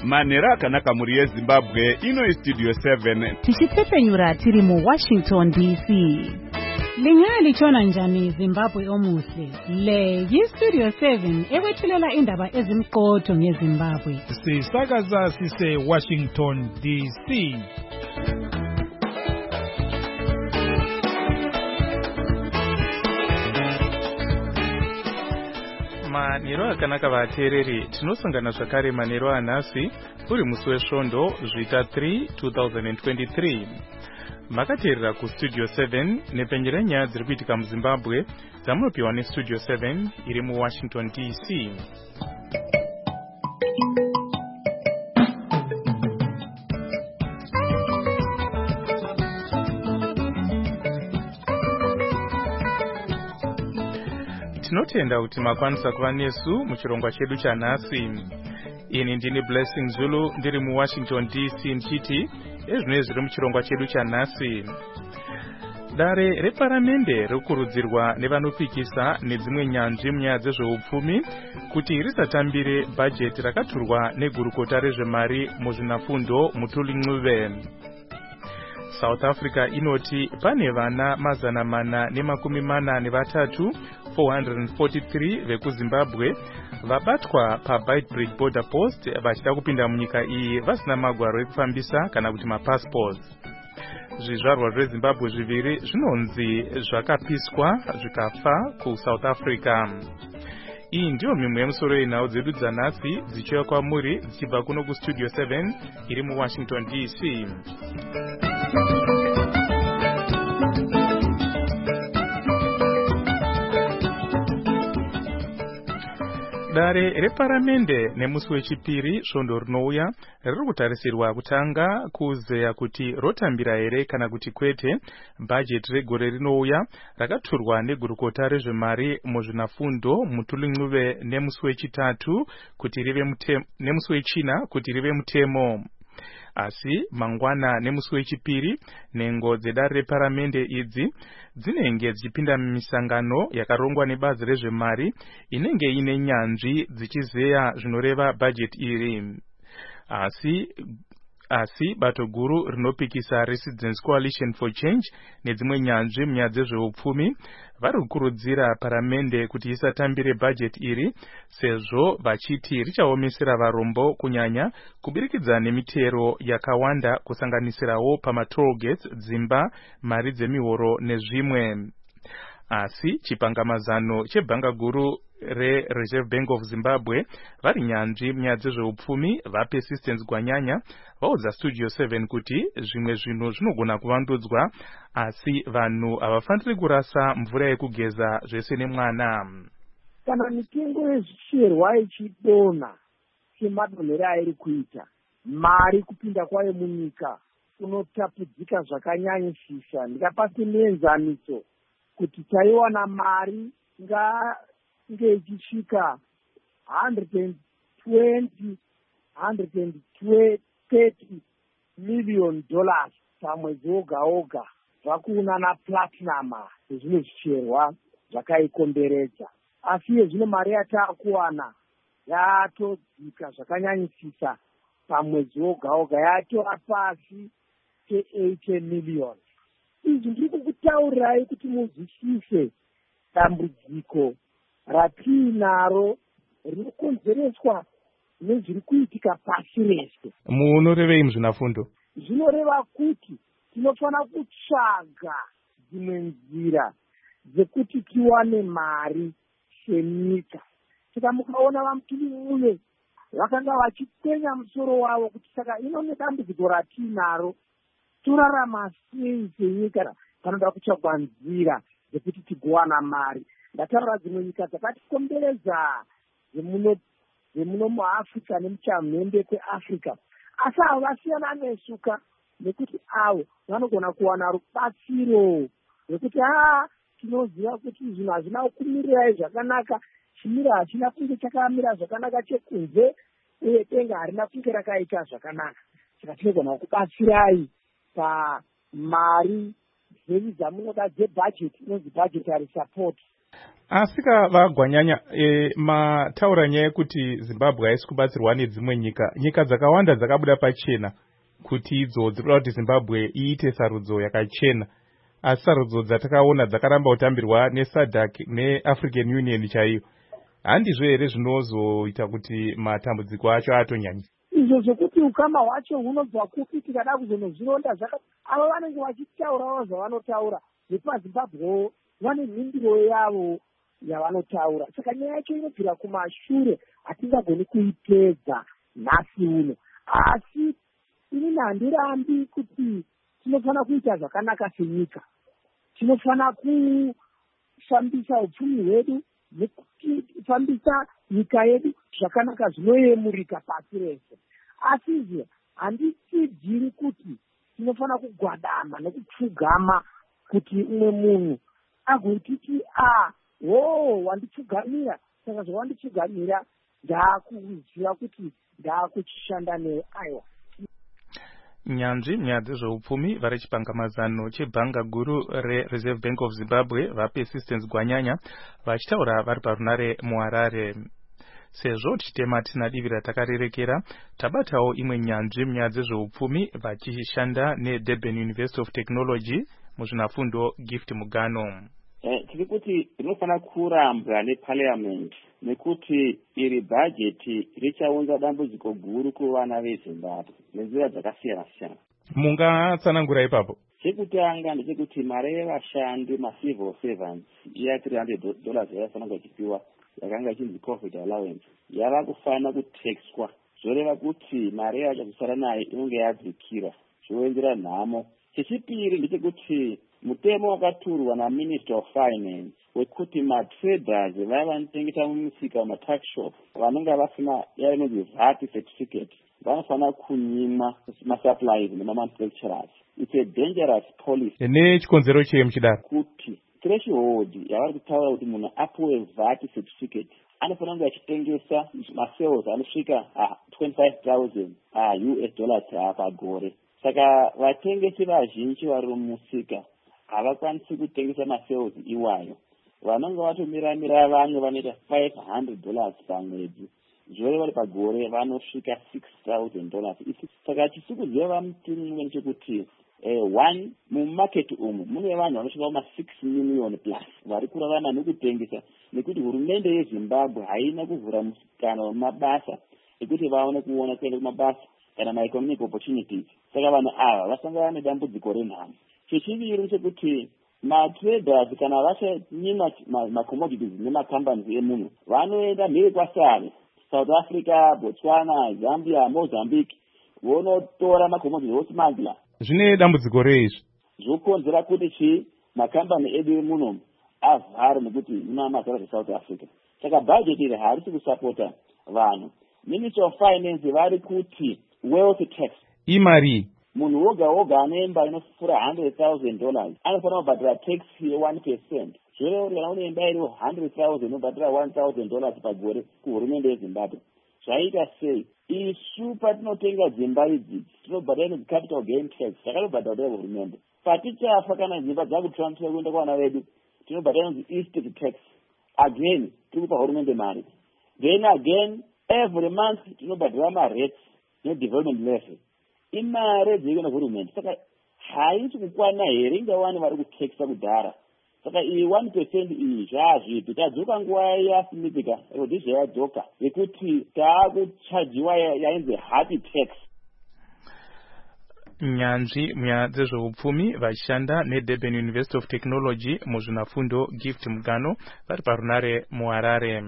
Manhero akanaka muri yeZimbabwe, ino Studio 7. Tichipfepenyura tiri mu Washington DC. Lingalitshona njani Zimbabwe omuhle? Le yiStudio 7 ekwethulela indaba ezimqotho ngeZimbabwe. Sisakaza sise Washington DC. Manhero akanaka vateereri, tinosangana zvakare manhero anhasi uri musi wesvondo zvita 3 2023. Makateerera kuStudio 7 nepenye renyaya dziri kuitika muZimbabwe dzamunopiwa neStudio 7 iri muWashington DC. Tinotenda kuti makwanisa kuva nesu muchirongwa chedu chanhasi. Ini ndini Blessing Zulu ndiri muWashington DC ndichiti ezvinoi zviri muchirongwa chedu chanhasi. Dare reparamende rikurudzirwa nevanopikisa nedzimwe nyanzvi munyaya dzezveupfumi kuti risatambire bhajeti rakaturwa negurukota rezvemari muzvinafundo Mutuli Ncube. South Africa inoti pane vana 443 443 vekuZimbabwe vabatwa paBeitbridge border post vachida kupinda munyika iyi vasina magwaro ekufambisa kana kuti mapassports. Zvizvarwa zveZimbabwe zviviri zvinonzi zvakapiswa zvikafa kuSouth Africa. Iyi ndiyo mimwe yemusoro yenhau dzedu dzanhasi dzichiuya kwamuri dzichibva kuno kuStudio 7 iri muWashington DC. Dare reparamende nemusi wechipiri svondo rinouya riri kutarisirwa kutanga kuzeya kuti rotambira here kana kuti kwete bhajeti regore rinouya rakaturwa negurukota rezvemari muzvinafundo Mutuli Ncube nemusi wechitatu kuti rive nemusi wechina kuti rive mutemo. Asi mangwana nemusi wechipiri nhengo dzedare reparamende idzi dzinenge dzichipinda mumisangano yakarongwa nebazi rezvemari inenge ine nyanzvi dzichizeya zvinoreva bhajeti iri. Asi bato guru rinopikisa Residents Coalition for Change nedzimwe nyanzvi munyaya dzezveupfumi vari kukurudzira paramende kuti isatambire bhajeti iri sezvo vachiti richaomesera varombo kunyanya kubirikidza nemitero yakawanda kusanganisirawo pamatoll gates, dzimba, mari dzemihoro nezvimwe. Asi chipangamazano chebhanga guru reReserve Bank of Zimbabwe vari nyanzvi munyaya dzezveupfumi vaPersistence Gwanyanya vaudza Studio 7 kuti zvimwe zvinhu zvinogona kuvandudzwa asi vanhu havafaniri kurasa mvura yekugeza zvese nemwana. Kana mitengo yezvicherwa ichidonha semadonhero airi kuita, mari kupinda kwayo munyika kunotapudzika zvakanyanyisisa. Ndikapa semuenzaniso kuti taiwana mari nge ichisvika 130 million dollars pamwedzi woga woga zvakuuna naplatinum nezvimwe zvicherwa zvakaikomberedza. Asi zvino mari yataakuwana yatodzika zvakanyanyisisa pamwedzi woga woga yatova pasi pe$80 million. Izvi ndiri kukutaurirai kuti muzwisise dambudziko ratiinaro rinokonzereswa nezviri kuitika pasi rese. Munorevei muzvinafundo? Zvinoreva kuti tinofanira kutsvaga dzimwe nzira dzekuti tiwane mari senyika. Saka mukaona vaMutuli Ncube vakanga vachipenya musoro wavo kuti saka ino dambudziko ratiinaro torarama sei senyika, panoda kutsvagwa nzira dzekuti tigowana mari. Ndataura dzimwe nyika dzakatikomberedza dzemuno muAfrica nemuchamhembe kweAfrica, asi avo vasiyana nesuka nekuti avo vanogona kuwana rubatsiro rwekuti tinoziva kuti zvinhu hazvina kumirirai zvakanaka, chimiro hachina kunge chakamira zvakanaka chekunze, uye denga harina kunge rakaita zvakanaka. Saka tinogona kubatsirai pamari dzenyu dzamunoda dzebhajeti inonzi budgetary support. asika vagwanyanya mataura nyaya yekuti Zimbabwe haisi kubatsirwa nedzimwe nyika dzakawanda dzakabuda pachena kuti idzo dziri kuda kuti Zimbabwe iite sarudzo yakachena, asi sarudzo dzatakaona dzakaramba kutambirwa neSADC neAfrican Union chaiyo. Handizvo here zvinozoita kuti matambudziko acho atonyanya? Izvo zvokuti ukama hwacho hunobva kupi tikada kuzonozvironda ava vanenge vachitaurawo zvavanotaura nepaZimbabwewo vane mhindiro yavo yavanotaura. Saka nyaya yacho inobvira kumashure, hatingagoni kuipedza nhasi uno. Asi ini handirambi kuti tinofana kuita zvakanaka senyika. Tinofana kufambisa upfumi hwedu nekufambisa nyika yedu zvakanaka zvinoyemurika pasi rese. Asizve handitibviri kuti tinofana kugwadama nekupfugama kuti umwe munhu agotiti wandipfugamira, saka zvawandipfugamira ndakuziva kuti ndakuchishanda newe. Aiwa, nyanzvi munyaya dzezveupfumi vari chipangamazano chebhanga guru reReserve Bank of Zimbabwe vaPersistence Gwanyanya vachitaura vari parunare muHarare. Sezvo tichitema tisina divi ratakarerekera, tabatawo imwe nyanzvi munyaya dzezveupfumi vachishanda neDurban University of Technology muzvinafundo Gift Mugano. Tiri kuti rinofana kurambwa neParliament nekuti iri bhajeti richaunza dambudziko guru kuvana veZimbabwe nenzira dzakasiyana siyana. Mungatsanangura ipapo? Chekutanga ndechekuti mari yevashandi macivil servants iya $300 yaifanira kuchipiwa yakanga ichinzi COVID allowance yava kufana kutaxwa, zvoreva kuti mari yacho kusara nayo inenge yadzikira, zvoenzera nhamo. Chechipiri ndechekuti mutemo wakaturwa naMinister of Finance wekuti matraders vaya vanotengesa mumisika matax shop vanenge vasina yainonzi VAT certificate vanofana kunyimwa masuppliers nemamanufacturers. It's a dangerous policy. Nechikonzero cheye muchidaro kuti threshold yavari kutaura kuti munhu apuwe VAT certificate anofanira kunge achitengesa masales anosvika $25,000 US pagore. Saka vatengesi vazhinji vari mumusika havakwanisi kutengesa masales iwayo. Vanenge vatomira vamwe vanoita $500 pamwedzi, zvoreva vari pagore vanosvika $6,000. Saka chisikuziva mutimwe nechekuti mumarket umu mune vanhu vanosvika kuma6 million plus vari kurarama nekutengesa, nekuti hurumende yeZimbabwe haina kuvhura musikana wemabasa ekuti vaone kuona kuenda kumabasa kana maeconomic opportunities. Saka vanhu ava vasangana nedambudziko renhamo. Chechiviri ndechekuti matraders kana vachanyima macommodities nemacompanies emunhu vanoenda mhiri kwasare, South Africa, Botswana, Zambia, Mozambique, vonotora macommodities vosimangila. Zvine dambudziko rei izvi? Zvokonzera kuti makambani edu muno avhare nekuti mazara South Africa. Saka budget iri harisi kusapota vanhu. Minister of Finance vari kuti wealth tax imari munhu woga anemba inofura $100,000 anofanira kubhadhira tax ye1%. Zvoreva kuti kana une imba iri $100,000 unobhadhira $1,000 pagore kuhurumende yeZimbabwe. Zvaita sei? Isu patinotenga dzimba idzi tinobhadhira capital gain tax yakanobhadhira hurumende. Patichafa kana dzimba dzakutransfer kuenda kuvana vedu tinobhadhira estate tax. Again tiri kupa hurumende mari. Then again every month tinobhadhira marates nedevelopment levy. Imari dzinoenda hurumende. Saka haisi kukwana here ingavani vari kutaxa kudhara. Saka iyi 1% iyi zvazvipi tadzoka nguva yasimitika rodhizha yadzoka yekuti taakuchajiwa yainzi happy tax. Nyanzvi munyaya dzezveupfumi vachishanda neDurban University of Technology muzvinafundo Gift Mugano vari parunare muHarare.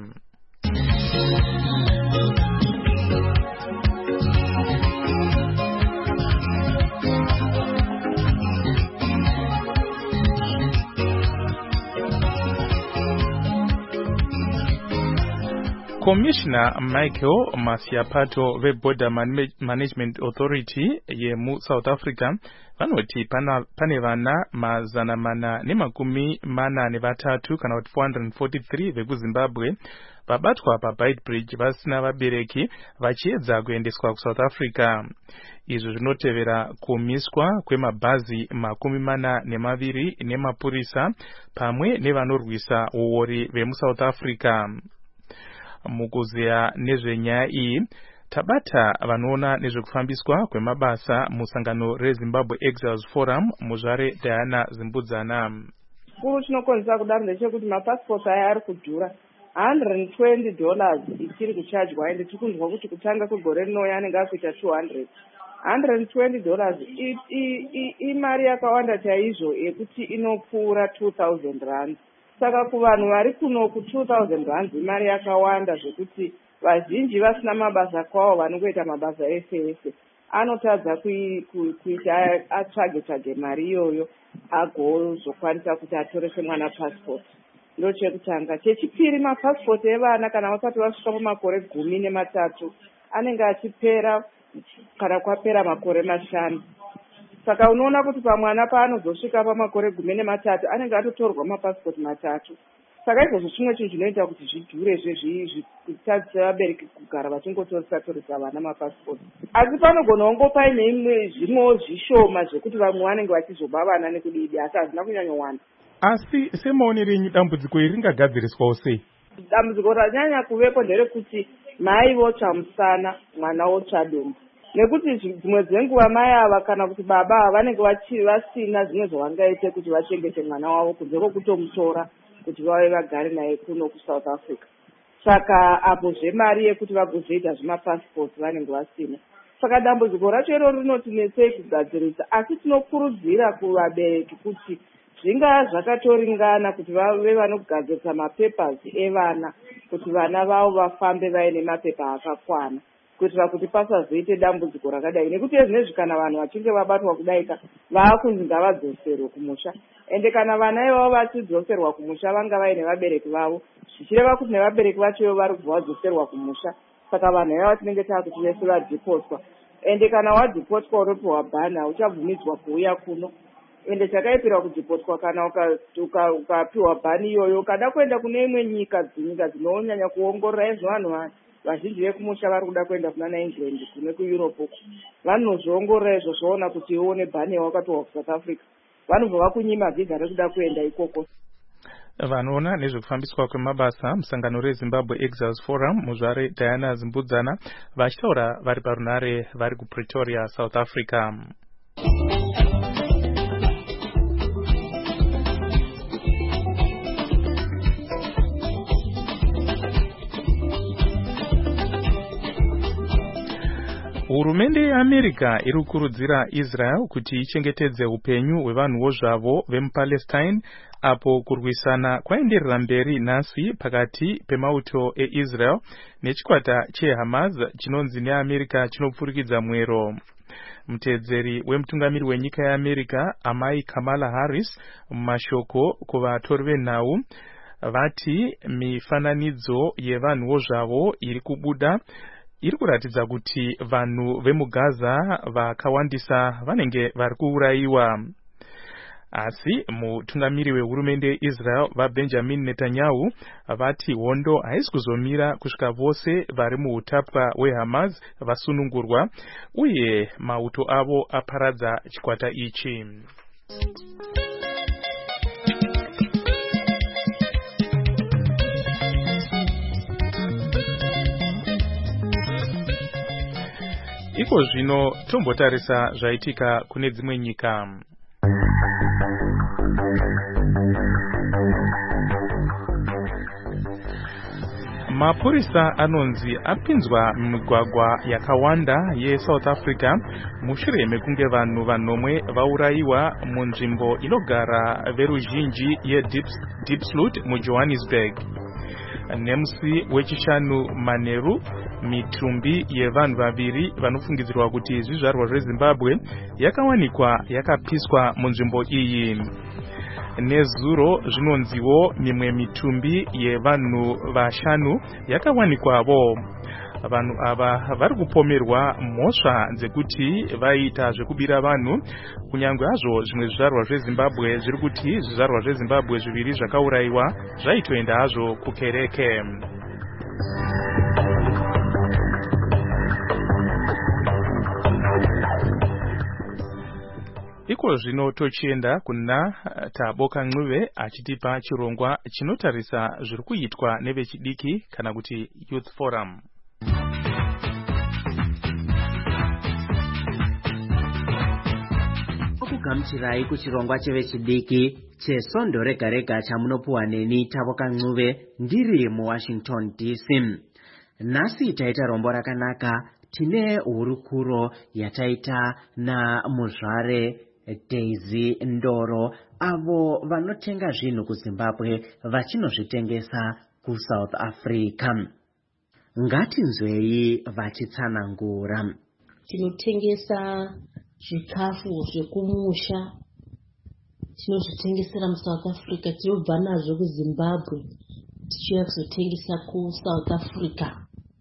Commissioner Michael Masiapato veBorder Management Authority yemuSouth Africa vanoti pane vana 443 kana kuti 443 vekuZimbabwe vabatwa paBeitbridge vasina vabereki vachiedza kuendeswa kuSouth Africa. Izvi zvinotevera kumiswa kwemabhazi 42 nemapurisa pamwe nevanorwisa uori vemuSouth Africa. Mukuzeya nezvenyaya iyi tabata vanoona nezvekufambiswa kwemabasa musangano reZimbabwe Exiles Forum muzvare Diana Zimbudzana. Chikuru chinokonzera kudaro ndechekuti mapasipoti aya ari kudhura $120 ichiri kuchajwa, ende tiri kunzwa kuti kutanga kwegore rinouya anenge akuita $200. $120 imari yakawanda chaizvo yekuti inopfuura R2,000. Saka kuvanhu vari kunoku R2,000 imari yakawanda zvekuti vazhinji vasina mabasa kwavo vanongoita mabasa ese anotadza kuita atsvage mari iyoyo agozokwanisa kuti atorese mwana passport. Ndo chekutanga. Chechipiri, mapasipoti evana kana vasati vasvika pamakore 13 anenge achipera kana kwapera makore 5. Saka unoona kuti pamwana paanozosvika pamakore 13 anenge atotorwa mapasipoti 3. Saka izvozvo chimwe chinhu chinoita kuti zvidhure zvitadzisa vabereki kugara vachingotoresa vana mapasipoti. Asi panogona kunge paine zvimwewo zvishoma zvekuti vamwe vanenge vachizoba vana nekudidi, asi hazvina kunyanyowanda. Asi semaonero enyu dambudziko iri ringagadziriswawo sei? Dambudziko ranyanya kuvepo nderekuti mai votsva musana, mwana wotsva dumbu. Nekuti dzimwe dzenguva mai ava kana kuti baba ava vanenge vasina zvimwe zvavangaite kuti vachengete mwana wavo kunze kwokutomutora kuti vave vagare naye kuno kuSouth Africa. Saka apo zvemari yekuti vagozoita zvemapasipoti vanenge vasina. Saka dambudziko racho iroro rinotinetsei kugadzirisa, asi tinokurudzira kuvabereki kuti zvingaa zvakatoringana kuti vave vanogadzirisa mapepers evana kuti vana vavo vafambe vaine mapepa akakwana, kuitira kuti pasazoite dambudziko rakadai. Nekuti ezvinezvi kana vanhu vachinge vabatwa kudaika vaakunzi ngavadzoserwe kumusha, ende kana vana ivavo vachidzoserwa kumusha vanga vaine vabereki vavo, zvichireva kuti nevabereki vacho vari kubva vadzoserwa kumusha. Saka vanhu ivavo tinenge taakuti vese vadhipotwa, ende kana wadhipotwa unopiwa bhani hauchabvumidzwa kuuya kuno. Ende chakaipira kudhipotwa kana ukapiwa bhani iyoyo ukada kuenda kune imwe nyika dzinonyanya kuongorora izvo vanhu vazhinji vekumusha vari kuda kuenda kuna England kune kuEurope uko vanozviongorora izvo zvoona kuti ione bhani yawakatowa kuSouth Africa vanobva vakunyima vhiza rekuda kuenda ikoko. Vanoona nezvekufambiswa kwemabasa musangano reZimbabwe Exiles Forum muzvare Diana Zimbudzana vachitaura vari parunare vari kuPretoria, South Africa. Hurumende yeAmerica iri kukurudzira Israel kuti ichengetedze upenyu hwevanhuwo zvavo vemuPalestine apo kurwisana kwaenderera mberi nhasi pakati pemauto eIsrael nechikwata cheHamas chinonzi neAmerica chinopfurikidza mwero. Mutedzeri wemutungamiri wenyika yeAmerica amai Kamala Harris mumashoko kuvatori venhau vati mifananidzo yevanhuwo zvavo iri kubuda iri kuratidza kuti vanhu vemuGaza vakawandisa vanenge vari kuurayiwa. Asi mutungamiri wehurumende yeIsrael vaBenjamin Netanyahu vati hondo haisi kuzomira kusvika vose vari muutapwa weHamas vasunungurwa uye mauto avo aparadza chikwata ichi. Iko zvino tombotarisa zvaitika kune dzimwe nyika. Mapurisa anonzi apinzwa mumigwagwa yakawanda yeSouth Africa mushure mekunge vanhu vanomwe vaurayiwa munzvimbo inogara veruzhinji yeDiepsloot muJohannesburg. Nemusi wechishanu manheru mitumbi yevanhu vaviri vanofungidzirwa kuti zvizvarwa zveZimbabwe yakawanikwa yakapiswa munzvimbo iyi. Nezuro zvinonziwo mimwe mitumbi yevanhu vashanu yakawanikwawo. Vanhu ava vari kupomerwa mhosva dzekuti vaita zvekubira vanhu, kunyangwe hazvo zvimwe zvizvarwa zveZimbabwe zviri kuti zvizvarwa zveZimbabwe zviviri zvakaurayiwa zvaitoenda hazvo kukereke. Iko zvino tochienda kuna Taboka Ncube achitipa chirongwa chinotarisa zviri kuitwa nevechidiki kana kuti Youth Forum. Kugamuchirai kuchirongwa chevechidiki chesondo rega rega chamunopuwa neni Taboka Ncube ndiri muWashington DC. Nhasi taita rombo rakanaka, tine hurukuro yataita naMuzvare Daisy Ndoro, avo vanotenga zvinhu kuZimbabwe vachinozvitengesa kuSouth Africa. Ngatinzwei vachitsanangura. Tinotengesa zvikafu zvekumusha, tinozvitengesera muSouth Africa, tinobva nazvo kuZimbabwe tichiuya kuzotengesa kuSouth Africa.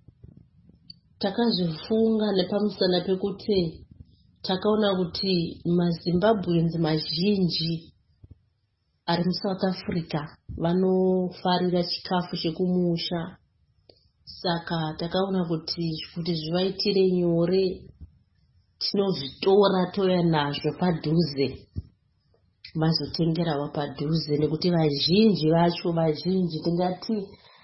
Takazvifunga nepamusana pekuti takaona kuti maZimbabweans mazhinji ari muSouth Africa vanofarira chikafu chekumusha. Saka takaona kuti zvivaitire nyore tinozvitora toya nazvo padhuze vazotengerawo padhuze, nekuti vazhinji tingati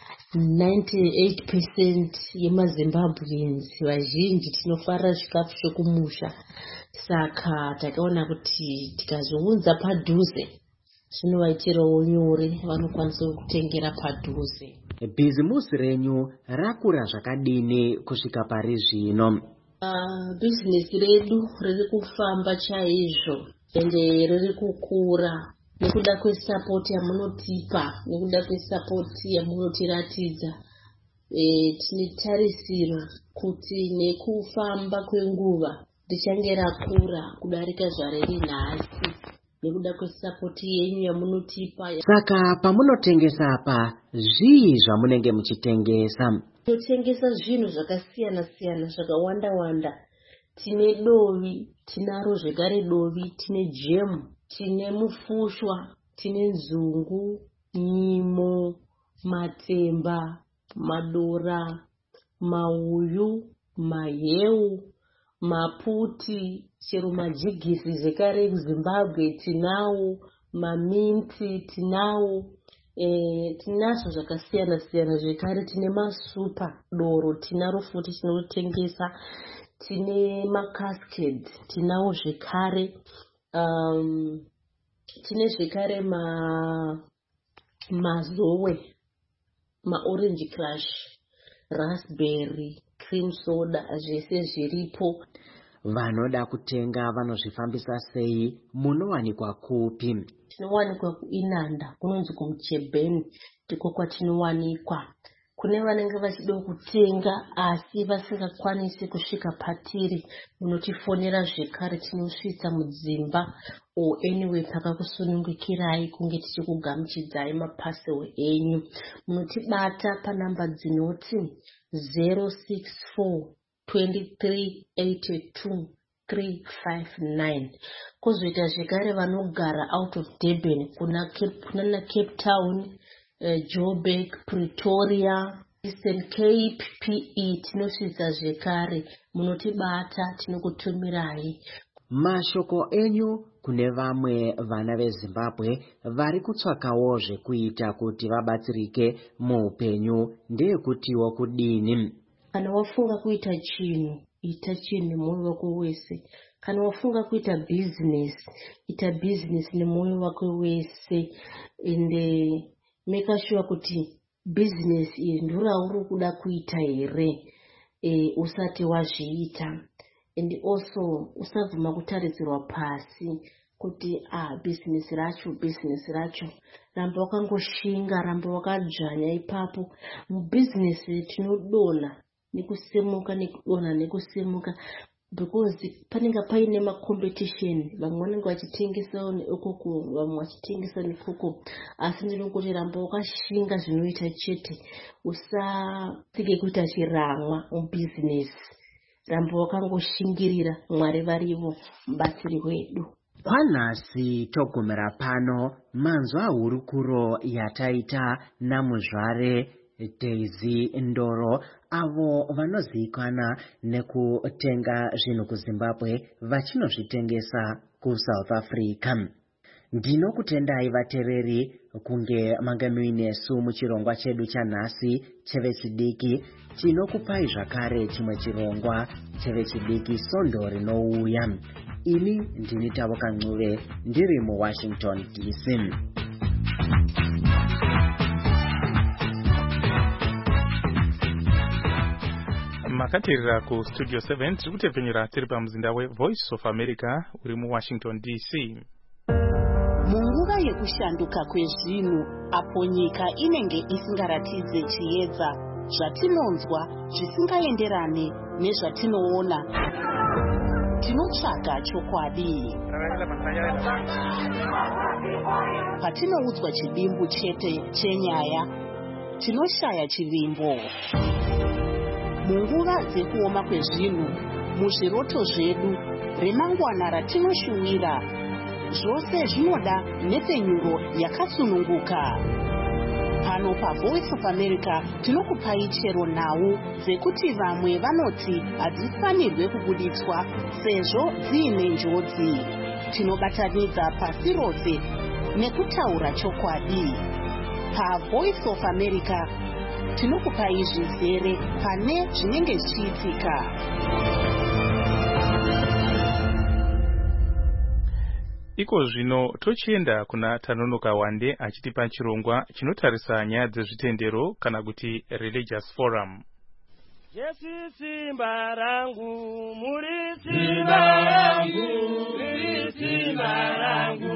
98% yemaZimbabweans vazhinji tinofarira zvikafu zvekumusha. Saka takaona kuti tikazounza padhuze zvinovaitirawo nyore, vanokwanisa kutengera padhuze. Bhizimusi renyu rakura zvakadini kusvika pari zvino? Bhizinesi redu riri kufamba chaizvo ende riri kukura nekuda kwesapoti yamunotipa, nekuda kwesapoti yamunotiratidza. Tine tarisiro kuti nekufamba kwenguva richange rakura kudarika zvariri nhasi nekuda kwesapoti yenyu yamunotipa. Saka pamunotengesa apa, zvii zvamunenge muchitengesa? Tinotengesa zvinhu zvakasiyana-siyana zvakawanda-wanda. Tine dovi, tinaro zvekare dovi, tine jemu, tine mufushwa, tine nzungu, nyimo, matemba, madora, mauyu, maheu, maputi, chero majigisi zvekare kuZimbabwe tinawo, maminti tinawo. Tinazvo zvakasiyana-siyana zvekare. Tine masupa doro tinaro futi tinotengesa. Tine makasked tinawo zvekare. Tine zvekare mazowe, maorange crush, raspberry, cream soda, zvese zviripo. Vanoda kutenga vanozvifambisa sei? Munowanikwa kupi? Tinowanikwa kuInanda, kunonzi kuMuchebeni, ndiko kwatinowanikwa. Kune vanenge vachida kutenga asi vasingakwanisi kusvika patiri, munotifonera zvekare, tinosvitsa mudzimba o anyway pakakusunungukirai kunge tichikugamuchidzai mapasel enyu. Munotibata panhamba dzinoti 064 2382 359. Kozoita zvekare vanogara out of Durban, kuna Cape Town, Joburg, Pretoria, Eastern Cape, PE, tinosvitsa zvekare. Munotibata, tinokutumirai. Mashoko enyu kune vamwe vana veZimbabwe vari kutsvakawo zvekuita kuti vabatsirike muupenyu ndeyekutiwo kudini? Kana wafunga kuita chinhu, ita chinhu nemwoyo wako wese. Kana wafunga kuita business, ita business nemwoyo wako wese. Ende make sure kuti business iyi ndirauri kuda kuita here usati wazviita. And also usabvuma kutaridzirwa pasi kuti business racho. Ramba wakangoshinga, ramba wakadzvanya ipapo. Mubusiness tinodona nekusemuka, because panenge paine macompetition. Vamwe vanenge vachitengesa nekoko, vamwe vachitengesa nekoko. Asi ndinokuti ramba wakashinga zvinoita chete. Usatike kuita chiramwa mubusiness. Ramba wakangoshingirira, Mwari varivo mubatsiri wedu. Panhasi togumira pano, manzwa hurukuro yataita naMuzvare Daisy Ndoro, avo vanozivikanwa nekutenga zvinhu kuZimbabwe vachinozvitengesa kuSouth Africa. Ndinokutendai vateereri kunge manga muinesu muchirongwa chedu chanhasi chevechidiki. Tinokupai zvakare chimwe chirongwa chevechidiki Sondo rinouya. Ini ndini Tavoka Ncube ndiri muWashington DC. Makateerera ku Studio 7 tiri kutepfenyera tiri pamuzinda weVoice of America uri muWashington DC. Munguva yekushanduka kwezvinhu, apo nyika inenge isingaratidze chiedza, zvatinonzwa zvisingaenderane nezvatinoona, tinotsvaga chokwadi. Patinoudzwa chidimbu chete chenyaya, tinoshaya chivimbo. Munguva dzekuoma kwezvinhu, muzviroto zvedu, remangwana ratinoshuwira, zvose zvinoda nhepfenyuro yakasununguka. Pano paVoice of America tinokupai chero nhau dzekuti vamwe vanoti hadzifanirwe kubuditswa sezvo dziine njodzi. Tinobatanidza pasi rose nekutaura chokwadi. PaVoice of America tinokupai zvizere pane zvinenge zvichiitika. Iko zvino tochienda kuna Tanonoka Wande achitipa chirongwa chinotarisa nyaya dzezvitendero kana kuti Religious Forum. Yesu simba rangu, muri simba rangu, muri simba rangu,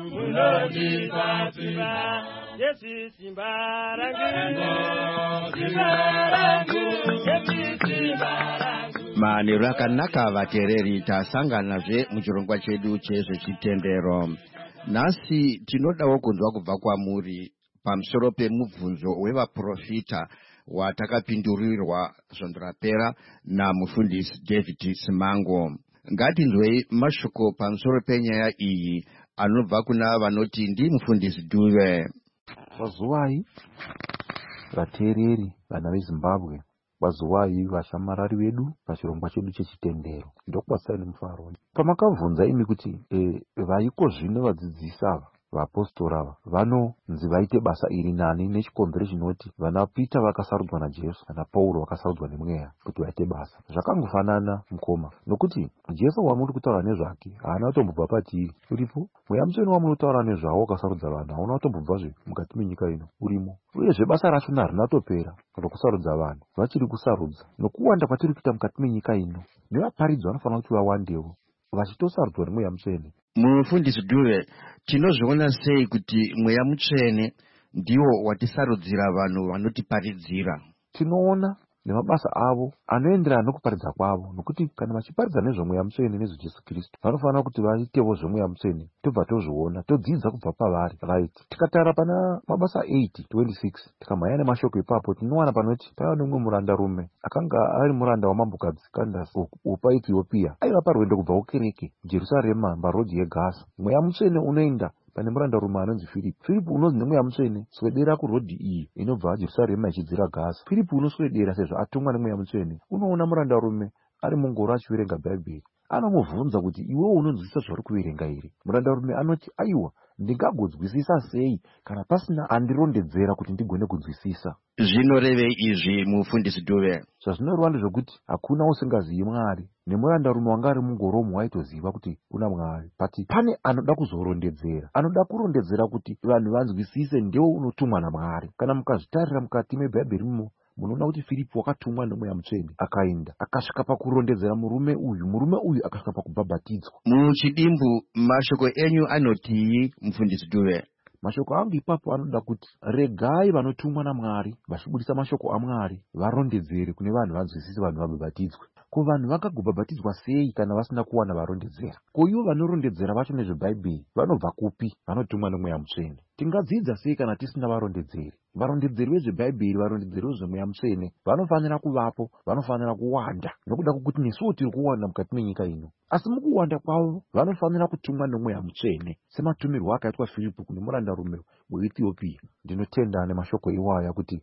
munondibatsira. Yesu simba rangu, simba rangu, Yesu simba rangu. Manero akanaka vateereri, tasanganazve muchirongwa chedu chezvechitendero. Nhasi tinodawo kunzwa kubva kwamuri pamusoro pemubvunzo wevaprofita watakapindurirwa svondo rapera namufundisi David Simango. Ngatinzwei mashoko pamusoro penyaya iyi anobva kuna vanoti ndimufundisi Dube. Wazuwai vateereri vana veZimbabwe, wazuwai vashamarari vedu pachirongwa chedu chechitendero. Ndokubatsai nemufaro. Pamakabvunza imi kuti vaiko zvino vadzidzisi ava vapostori ava vanonzi vaite basa iri nani nechikonzero chinoti vana Peter vakasarudzwa naJesu, vana Pauro vakasarudzwa nemweya kuti vaite basa. Zvakangofanana mukoma, nokuti Jesu wamuri kutaura nezvake haana kutombobva patiri uripo. Mweya Mutsvene wamunotaura nezvawo wakasarudza vanhu hauna kutombobvazve mukati menyika ino urimo. Uyezve basa rachona harina topera rokusarudza vanhu, vachiri kusarudza. Nokuwanda kwatiri kuita mukati menyika ino, nevaparidzi vanofanira kuti vawandewo vachitosarudzwa nemweya Mutsvene. Mufundisi Dube, tinozviona sei kuti mweya Mutsvene ndiwo watisarudzira vanhu vanotiparidzira? Tinoona nemabasa avo anoenderana nokuparidza kwavo, nokuti kana vachiparidza nezvemweya Mutsvene nezveJesu Kristu vanofanira kuti vaitewo zvemweya Mutsvene. Tobva tozviona, todzidza kubva pavari. Right. Tikatara pana mabasa 8:26 tikamhanya nemashoko ipapo, tinowana panoti paiva nomumwe murandarume akanga ari muranda wamambokadzi Candace wepaEthiopia. Aiva parwendo kubva kukereke Jerusarema parodhi yeGaza. Mweya Mutsvene unoenda pane murandarume anonzi Filipi. Filipi unonzi nemweya Mutsvene swedera kurodhi iyi inobva Jerusarema ichidzira Gaza. Filipi unoswedera sezvo atumwa nemweya Mutsvene. Unoona murandarume ari mungoro achiverenga Bhaibheri. Anomubvunza kuti iwewo unonzwisisa zvari kuverenga iri? Murandarume anoti aiwa, ndingagodzwisisa sei kana pasina andirondedzera kuti ndigone kunzwisisa. Zvinorevei izvi mufundisi Dube? Zvazvinoreva ndezvokuti hakuna usingazivi Mwari, nemurandarume wanga ari mungoromo waitoziva kuti kuna Mwari. Pati pane anoda kuzorondedzera, anoda kurondedzera kuti vanhu vanzwisise, ndiwo unotumwa naMwari. Kana mukazvitarira mukati mebhaibheri munoona kuti Filipi wakatumwa nemweya Mutsvene akaenda akasvika pakurondedzera murume uyu akasvika pakubhabhatidzwa. Muchidimbu mashoko enyu anotii mufundisi Dube? Mashoko angu ipapo anoda kuti regai vanotumwa naMwari vachibudisa mashoko aMwari varondedzere kune vanhu vanzwisise, vanhu vabhabhatidzwe. Ko vanhu vakagobhabhatidzwa sei kana vasina kuwana varondedzera? Ko ivo vanorondedzera vacho nezveBhaibheri vanobva kupi? Vanotumwa nemweya Mutsvene. Tingadzidza sei kana tisina varondedzeri? Varondedzeri vezveBhaibheri, varondedzeri vezvemweya Mutsvene vanofanira kuvapo, vanofanira kuwanda, nokuda kwokuti nesuwo tiri kuwanda mukati menyika ino. Asi mukuwanda kwavo vanofanira kutumwa nemweya Mutsvene sematumirwo akaitwa Filipi kune murandarume weEthiopia. Ndinotenda nemashoko iwaya kuti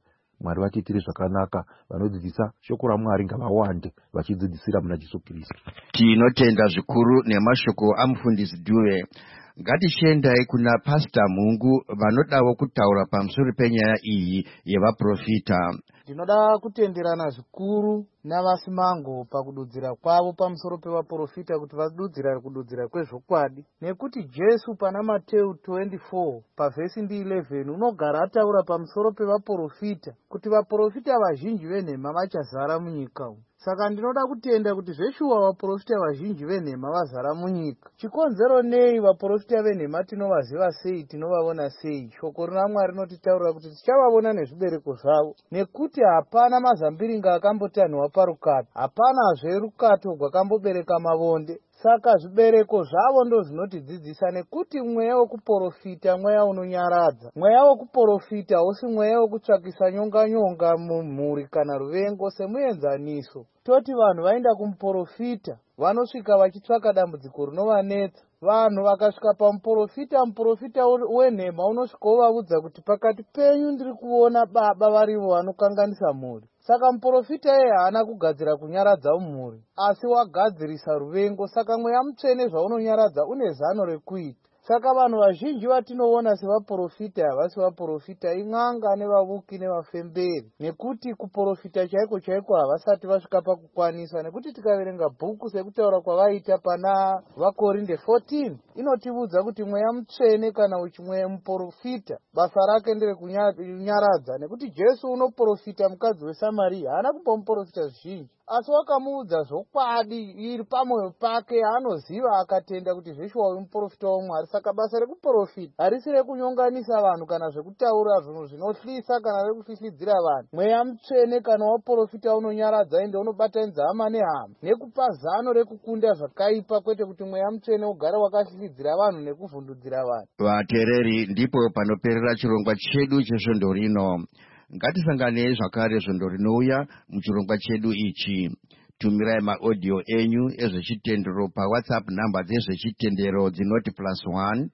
Mwari vatiitire zvakanaka, vanodzidzisa shoko raMwari ngavawande vachidzidzisira muna Jesu Kristu. Tinotenda zvikuru nemashoko amufundisi Dube. Ngatishendai kuna Pastor Mungu vanodawo kutaura pamusoro penyaya iyi yevaprofita. Ndinoda kutenderana zvikuru navasimango pakududzira kwavo pamusoro pevaprofita kuti vadudzira kududzira kwezvokwadi, nekuti Jesu pana Mateo 24 pavhesi 11 unogara ataura pamusoro pevaprofita kuti vaprofita vazhinji venhema vachazara munyika umu. Saka ndinoda kutenda kuti zveshuwa vaprofita vazhinji venhema vazara munyika. Chikonzero nei vaprofita venhema tinovaziva sei, tinovaona sei? Shoko raMwari rinotitaurira kuti tichavavona nezvibereko zvavo, nekuti hapana mazambiringa akambotanhwa parukato, hapanazve rukato rwakambobereka mavonde. Saka zvibereko zvavo ndo zvinotidzidzisa, nekuti mweya wekuprofita mweya unonyaradza. Mweya wekuprofita hausi mweya wekutsvakisa nyonga mumhuri kana ruvengo semuenzaniso. Toti vanhu vaenda kumuprofita vanosvika vachitsvaka dambudziko rinovanetsa. Vanhu vakasvika muprofita wenhema unosvika uvaudza kuti pakati penyu ndiri kuona baba varivo vanokanganisa mhuri. Saka muprofita haana kugadzira kunyaradza mhuri, asi wagadzirisa ruvengo. Saka mweya mutsvene zvaunonyaradza une zano rekuita. Saka vanhu vazhinji vatinoona sevaprofita havasi vaprofita, in'anga nevavuki nevafemberi, nekuti kuprofita chaiko chaiko havasati vasvika pakukwanisa. Nekuti tikaverenga bhuku sekutaura kwavaita pana vaKorinde 14 inotiudza kuti mweya mutsvene kana uchimwe muprofita basa rake ndere kunyaradza. Nekuti Jesu unoprofita mukadzi weSamaria haana kupa muprofita zvizhinji, asi wakamuudza zvokwadi iri pamwoyo pake, anoziva akatenda kuti zveshuwa uyu muprofita waMwari. Saka basa rekuprofita harisi rekunyonganisa vanhu kana zvekutaura zvinhu zvinohlisa kana rekuhlihlidzira vanhu. Mweya mutsvene kana waprofita unonyaradza, ende unobatanidza hama nehama nekupa zano rekukunda zvakaipa, kwete kuti mweya mutsvene ugare wakahlihlidzira vanhu nekuvhundudzira vanhu. Vateereri, ndipo panoperera chirongwa chedu chesvondo rino. Ngatisanganei zvakare zvondo rinouya muchirongwa chedu ichi. Tumirai maaudio enyu ezvechitendero paWhatsApp namba dzezvechitendero dzinoti +1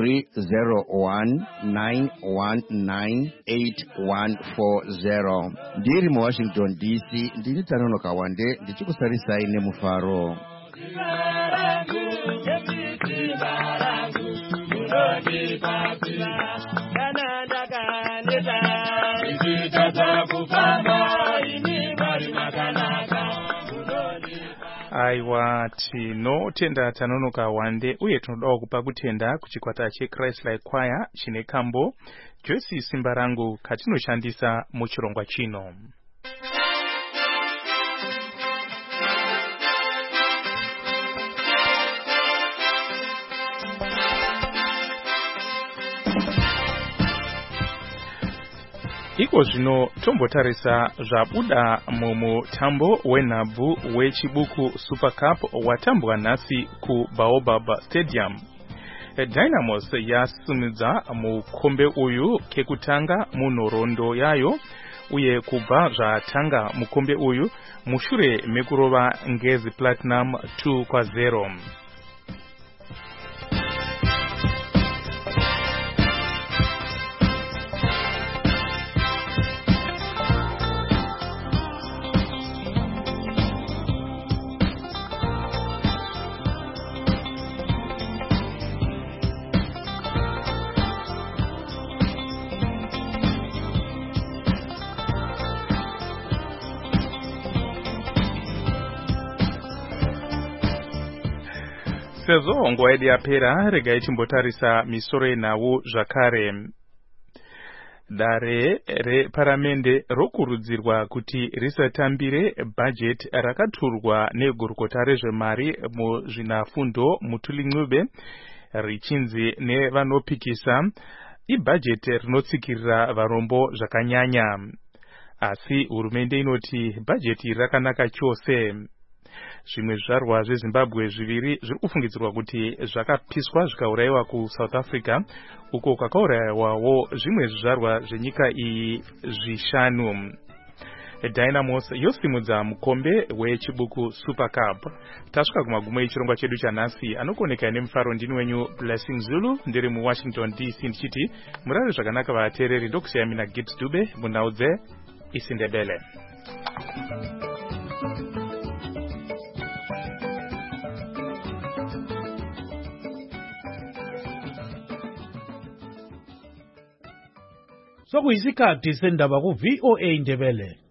301 919 8140. Ndiri muWashington DC, ndini Tanonoka Wande ndichikusarisai nemufaro. Aiwa, tinotenda Tanonoka Wande uye tinodawo kupa kutenda kuchikwata cheChrist-like Choir chine kambo Joyce Simba Rangu katinoshandisa muchirongwa chino. Iko zvino tombotarisa zvabuda mumutambo wenhabvu wechibuku Super Cup watambwa nhasi kuBaobab Stadium. Dynamos yasimudza mukombe uyu kekutanga munhoroondo yayo, uye kubva zvatanga mukombe uyu mushure mekurova Ngezi Platinum 2-0. Sezvo nguva yedu yapera, regai timbotarisa misoro yenhau zvakare. Dare reparamende rokurudzirwa kuti risatambire bhajeti rakaturwa negurukota rezvemari muzvinafundo Mutuli Ncube richinzi nevanopikisa ibhajeti rinotsikirira varombo zvakanyanya. Asi hurumende inoti bhajeti rakanaka chose. Zvimwe zvizvarwa zveZimbabwe zviviri zviri kufungidzirwa kuti zvakapiswa zvikaurayiwa kuSouth Africa, uko kwakaurayiwawo zvimwe zvizvarwa zvenyika iyi zvishanu. Dynamos yosimudza mukombe wechibuku Super Cup. Tasvika kumagumo echirongwa chedu chanhasi. Anokoneka nemufaro ndini wenyu Blessing Zulu, ndiri muWashington DC ndichiti murare zvakanaka vateereri, ndokusiyai mina Gibbs Dube munhau isiNdebele. Sokuyisikhathi sendaba ku VOA Indebele.